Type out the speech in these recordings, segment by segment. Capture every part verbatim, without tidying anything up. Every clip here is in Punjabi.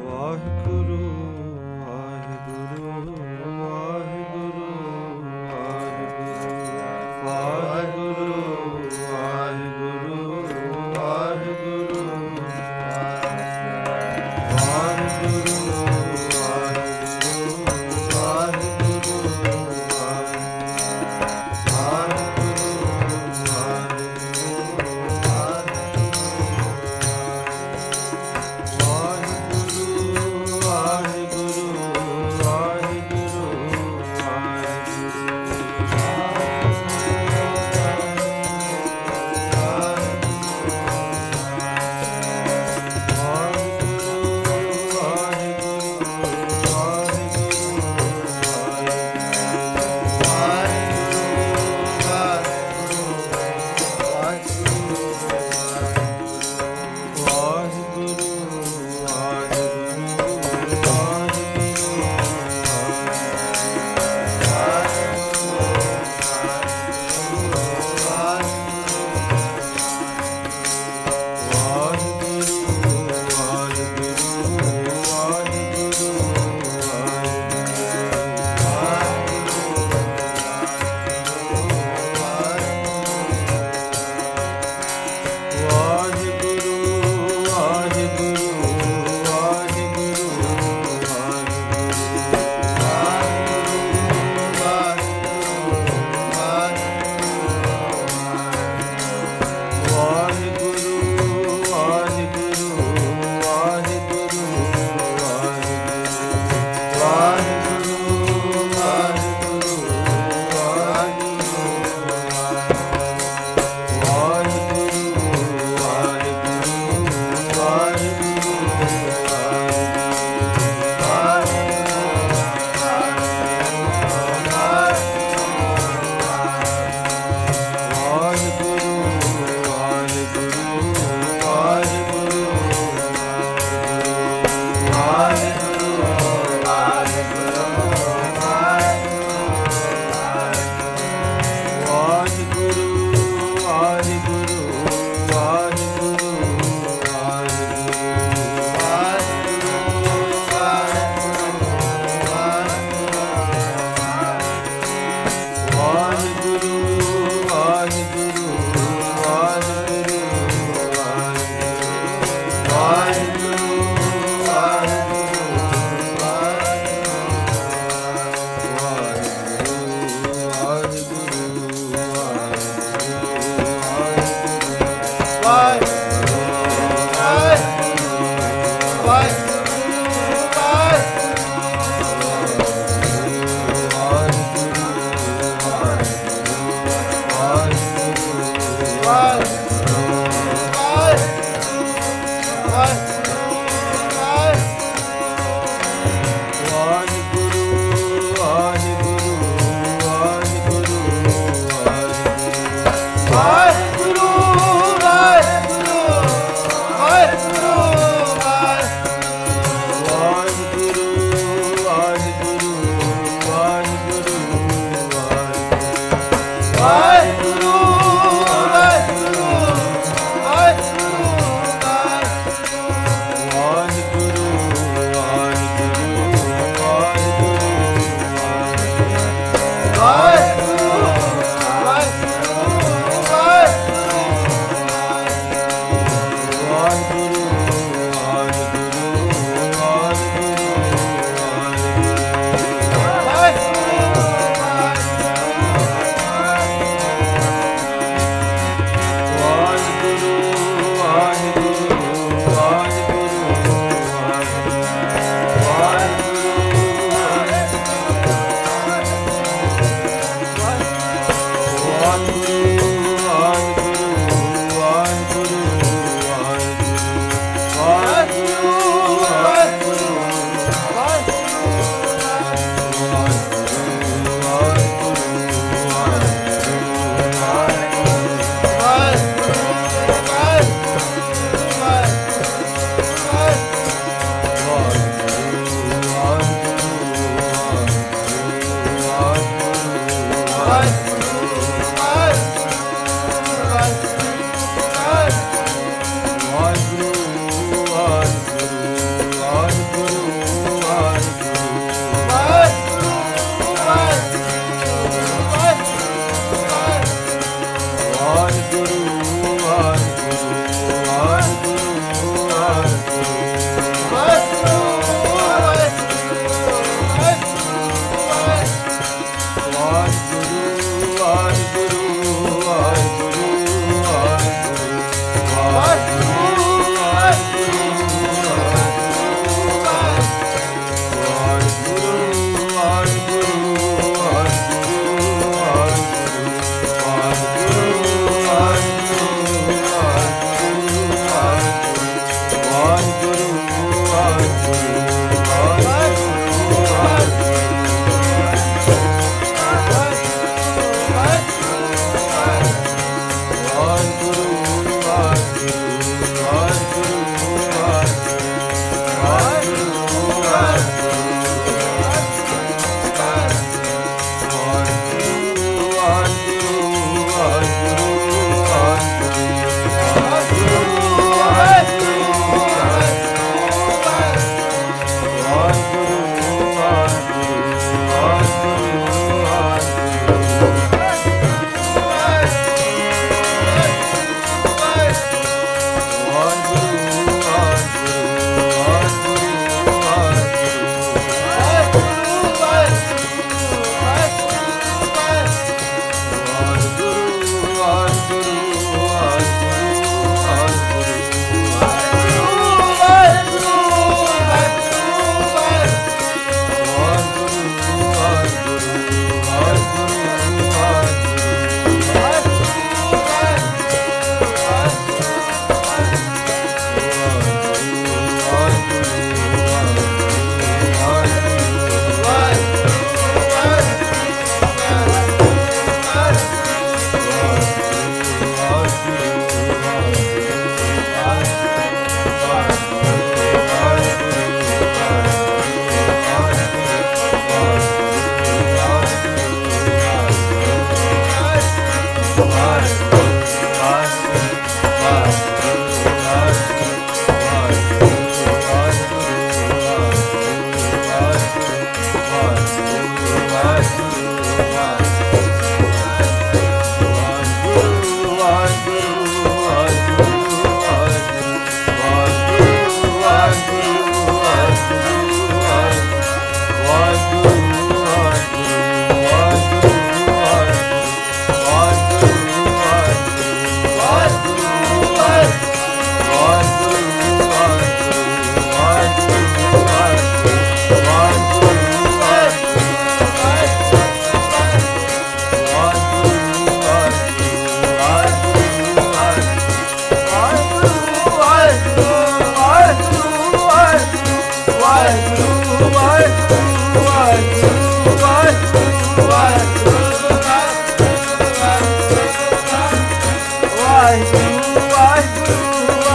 ਵਾਹਿਗੁਰੂ ਵਾਹਿਗੁਰੂ ਵਾਹਿਗੁਰੂ ਵਾਹਿਗੁਰੂ ਵਾਹਿਗੁਰੂ ਵਾਹਿਗੁਰੂ ਵਾਹਿਗੁਰੂ ਵਾਹਿਗੁਰੂ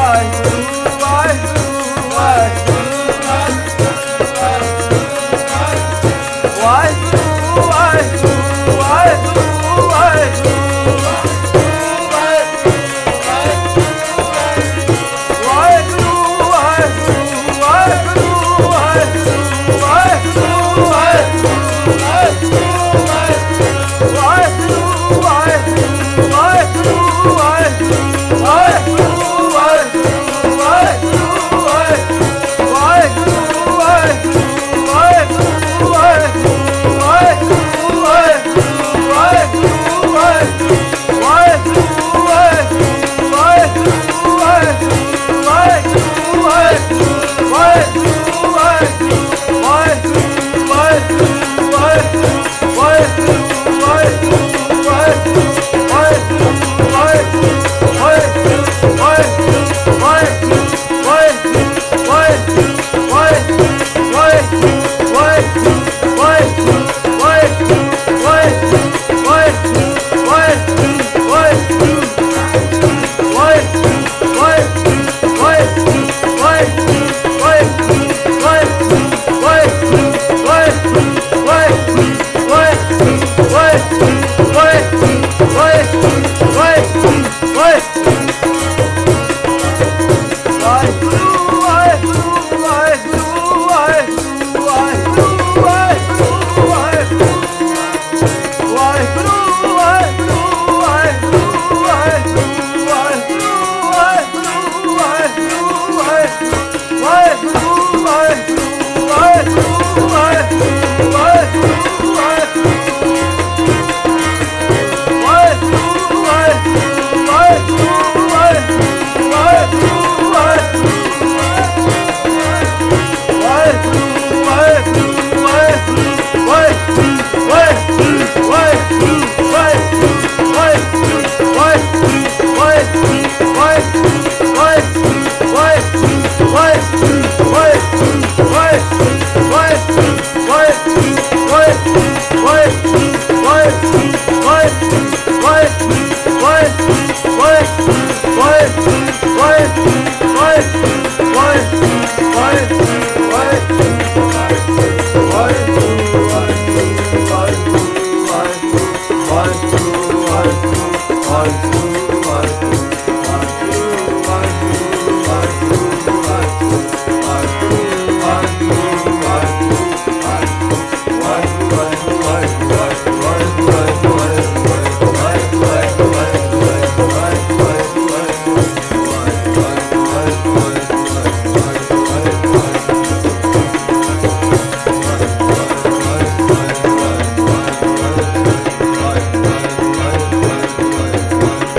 Bye.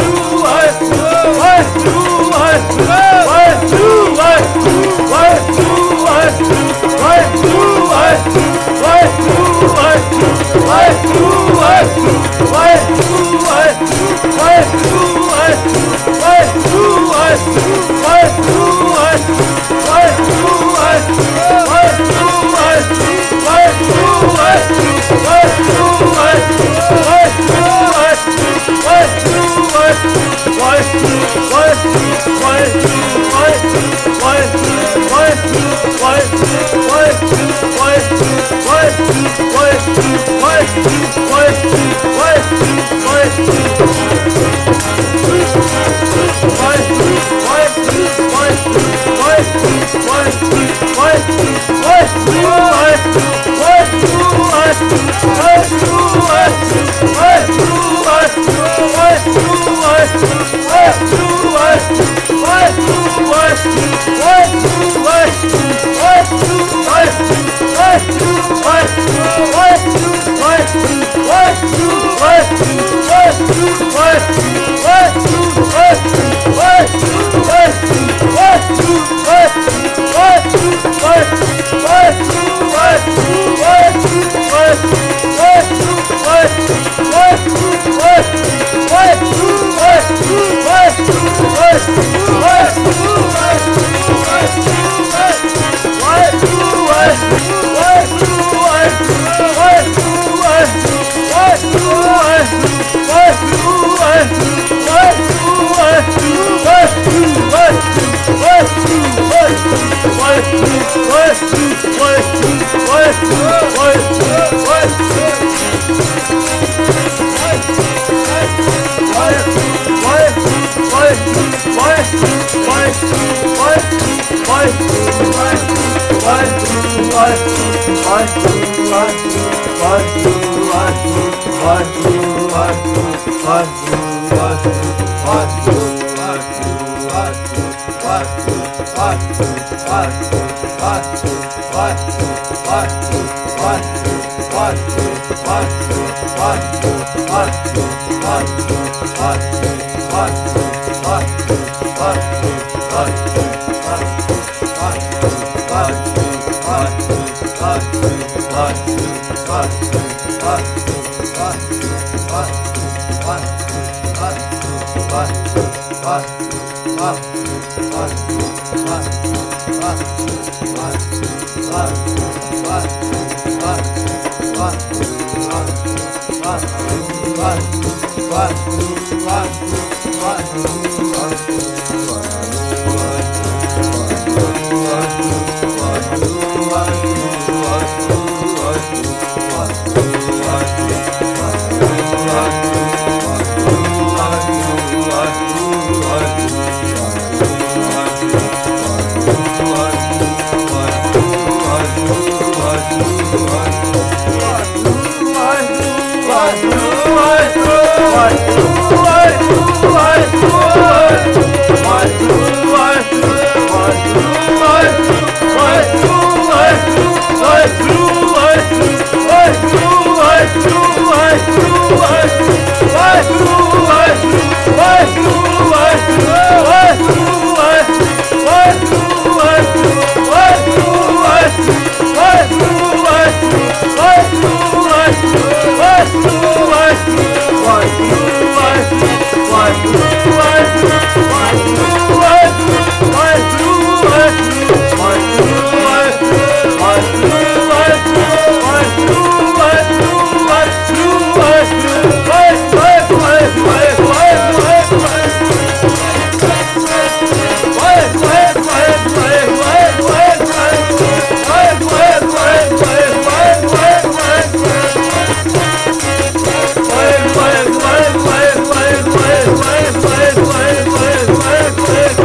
Wait,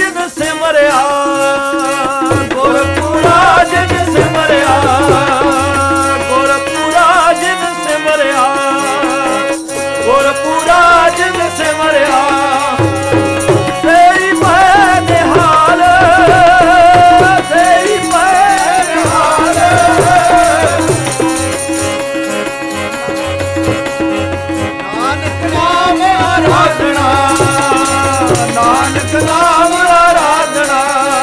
ਜਿਨ ਸਿਮਰਿਆ, ਗੁਰਪੂਰਾ ਜਿਨ ਸਿਮਰਿਆ, ਗੁਰਪੂਰਾ ਜਿਨ ਸਿਮਰਿਆ, ਗੁਰਪੂਰਾ ਜਿਨ ਸਿਮਰਿਆ, ਤੇਰੀ ਪੈ ਨਿਹਾਲ, ਤੇਰੀ ਪੈ ਨਿਹਾਲ। ਨਾਨਕ ਨਾਮ ਆਰਾਧਨਾ, ਨਾਨਕ ਨਾਮ ਆਰਾਧਨਾ,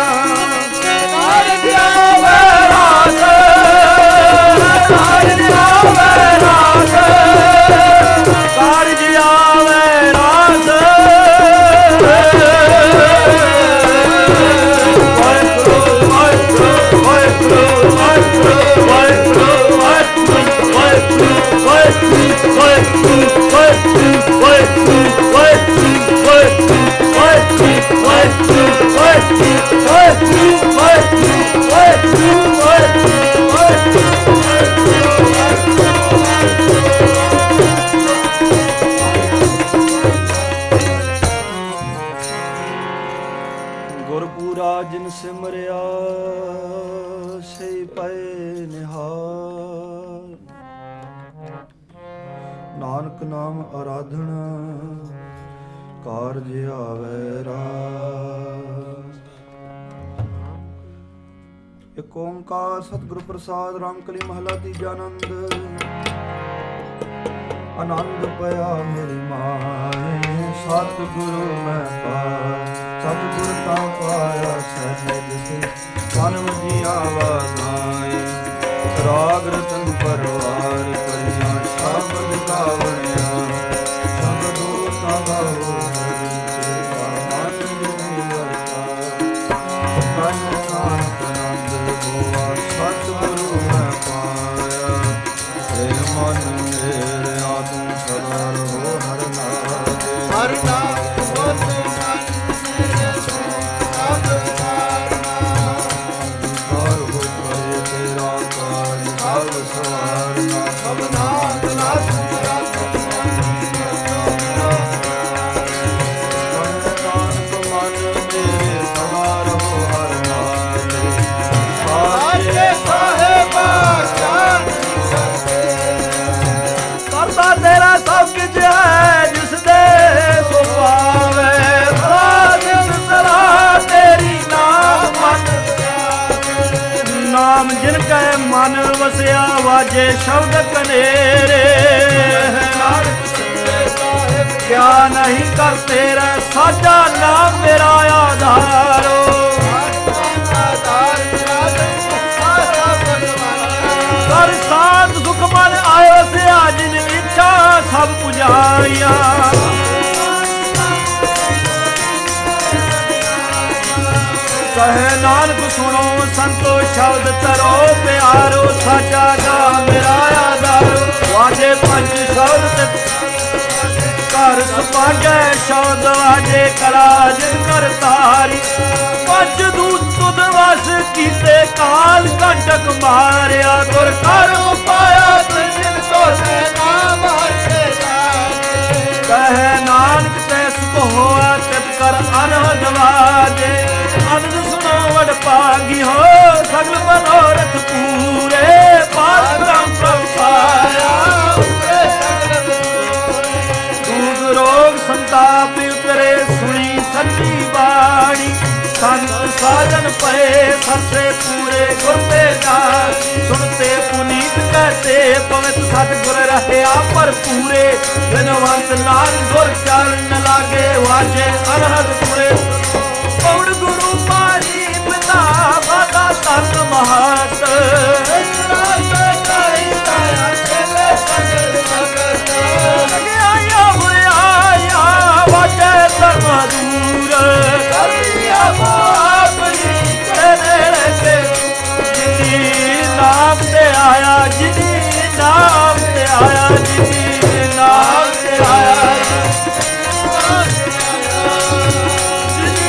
ਕਾਰਜ ਆਵੇ ਰਾਸ, ਕਾਰਜ ਆਵੇ ਰਾਸ, ਕਾਰਜ ਆਵੇ ਰਾਸ। ਵਾਹਿਗੁਰੂ ਵਾਹਿਗੁਰੂ ਵਾਹਿਗੁਰੂ ਵਾਹਿਗੁਰੂ ਵਾਹਿਗੁਰੂ ਵਾਹਿਗੁਰੂ ਵਾਹਿਗੁਰੂ ਵਾਹਿਗੁਰੂ ਵਾਹਿਗੁਰੂ ਵਾਹਿਗੁਰੂ ਵਾਹਿਗੁਰੂ ਗੁਰਪੂਰਾ ਜਿਨ ਸਿਮਰਿਆ, ਸਈ ਪਏ ਨਿਹਾਲ। ਨਾਨਕ ਨਾਮ ਆਰਾਧਨਾ, ਕਾਰਜ ਆਵੇ ਰਾਸ। ਇਕ ਓੰਕਾਰ ਸਤਿਗੁਰ ਪ੍ਰਸਾਦ। ਰਾਮਕਲੀ ਮਹਲਾ ਤੀਜਾ। ਆਨੰਦ ਆਨੰਦ ਪਿਆ ਮੇਰੀ ਮਾਏ, ਸਤਿਗੁਰੂ ਮੈਂ ਪਾਇਆ, ਸਤਿਗੁਰ ਤਾ ਪਾਇਆ ਸਹਿਜ ਸੇ, ਮਨ ਵਜੀਆ ਵਾਜਾਏ। ਰਾਗ ਰਤਨ ਪਰਵਾਰ ਕਰਿਆ, ਸ਼ਬਦ ਗਾਵਣਿਆ, ਸ਼ਬਦੋ ਤਾ ਗਾਵੋ ਹਰਿ ਸੇਵਾ, ਮਨ ਜੋਗੀ ਵਰਤਾਰ। ਤਨ ਨਾਨਕ ਆਨੰਦ ਹੋਆ, ਸਤਿਗੁਰੂ ਮੈਂ ਪਾਇਆ, ਤੇ ਮਨ ਮੇਰੇ ਆਤਮ ਸਦਾ ਰਹੋ ਹਰਿ ਨਾਮ ਦੇ। ਹਰਿ ਨਾਮ ਨਾਮ ਜਿਨ ਕੈ ਮਨ ਵਸਿਆ, ਵਾਜੇ ਸ਼ਬਦ ਕਨੇਰੇ। ਕਿਆ ਨਹੀਂ ਕਰ ਤੇਰਾ ਸਾਜਾ, ਨਾਮ ਮੇਰਾ ਆਧਾਰੋ। ਕਰ ਸਾਧ ਸੁਖ ਮਨ ਆਇਓ ਸਿਆ, ਜਿਨ ਇੱਛਾ ਸਭ ਪੁਜਾਈਆ। ਕਹੇ ਨਾਨਕ ਸੁਣੋ ਸੰਤੋ ਸ਼ਬਦ ਤਰੋ ਪਿਆਰੋ, ਸਾਚਾ ਗਾ ਮੇਰਾ ਆਧਾਰੋ। ਵਾਜੇ ਪੰਜ ਸ਼ਬਦ ਤੇ ਘਰ ਸੁਪਾਗੈ, ਸ਼ਬਦ ਵਾਜੇ ਕਲਾ ਜਿਨ ਕਰ ਤਾਰੀ। ਪੰਜ ਦੂਤ ਤੁਧ ਵਸ ਕੀਤੇ, ਕਾਲ ਕੰਟਕ ਮਾਰਿਆ। ਗੁਰ ਕਰ ਉਪਾਇਆ ਜਿਨ ਕੋ ਸੇ ਨਾਮ ਹਰਿ ਜਾਏ। ਕਹੇ ਨਾਨਕ ਤੈ ਸੁਖ ਹੋਆ, ਤਿਤ ਕਰ ਅਨਹਦ ਵਾਜੇ। ਅਨੰਦ ਸੁਣੋ ਵਡ ਭਾਗੀ ਹੋ, ਸਗਲ ਮਨੋਰਥ ਪੂਰੇ। ਪਾਰ ਬ੍ਰਹਮ ਪ੍ਰਭ ਪਾਇਆ, ਦੂਧ ਰੋਗ ਸੰਤਾਪ ਉਤਰੇ, ਸੁਣੀ ਸੱਚੀ ਬਾਣੀ। ਸੰਤ ਸਾਜਨ ਪਏ, ਸਰਸੇ ਪੂਰੇ ਗੁਰ ਤੇ ਜਾਨ। ਸੁਣਤੇ ਪੁਨੀਤ ਕਹਤੇ, ਪਵਿੱਤ ਸਤਿਗੁਰ ਰਹਿਆ ਭਰਪੂਰੇ। ਬਿਨਵੰਤ ਨਾਮ ਗੁਰ ਚਰਨ ਲਾਗੇ, ਵਾਜੇ ਅਨਹਦ ਪੁਰੇ। ਪਉੜ ਗੁਰੂ ਪਾਣੀ ਪਿਤਾ, ਮਾਤਾ ਤਨ ਮਹਤ। ਲਗਿਆਇਆ ਹੋਇਆ ਵਾਜੇ ਧਰਮ ਦੂਰ। ਕਰਲਿਆ ਬਾਪ ਜੀ ਤੇਰੇ ਤੇ, ਜਿਨੀ ਨਾਮ ਤੇ ਆਇਆ, ਜਿਨੀ ਨਾਮ ਤੇ ਆਇਆ, ਜਿਨੀ ਨਾਮ ਤੇ ਆਇਆ, ਜਿਨੀ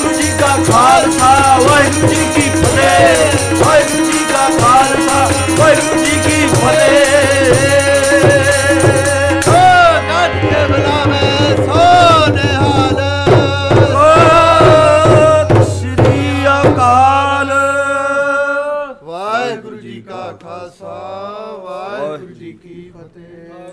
ਵਾਹਿਗੁਰੂ ਜੀ ਕਾ ਖਾਲਸਾ ਵਾਹਿਗੁਰੂ ਜੀ ਕੀ ਫਤਿਹ ਵਾਹਿਗੁਰੂ ਜੀ ਕਾ ਖਾਲਸਾ ਵਾਹਿਗੁਰੂ ਜੀ ਕੀ ਫਤਿਹ ਗੱਜ ਕੇ ਬੁਲਾਵੇ ਸੋ ਨਿਹਾਲ ਸਤਿ ਸ੍ਰੀ ਅਕਾਲ ਵਾਹਿਗੁਰੂ ਜੀ ਕਾ ਖਾਲਸਾ ਵਾਹਿਗੁਰੂ ਜੀ ਕੀ ਫਤਿਹ।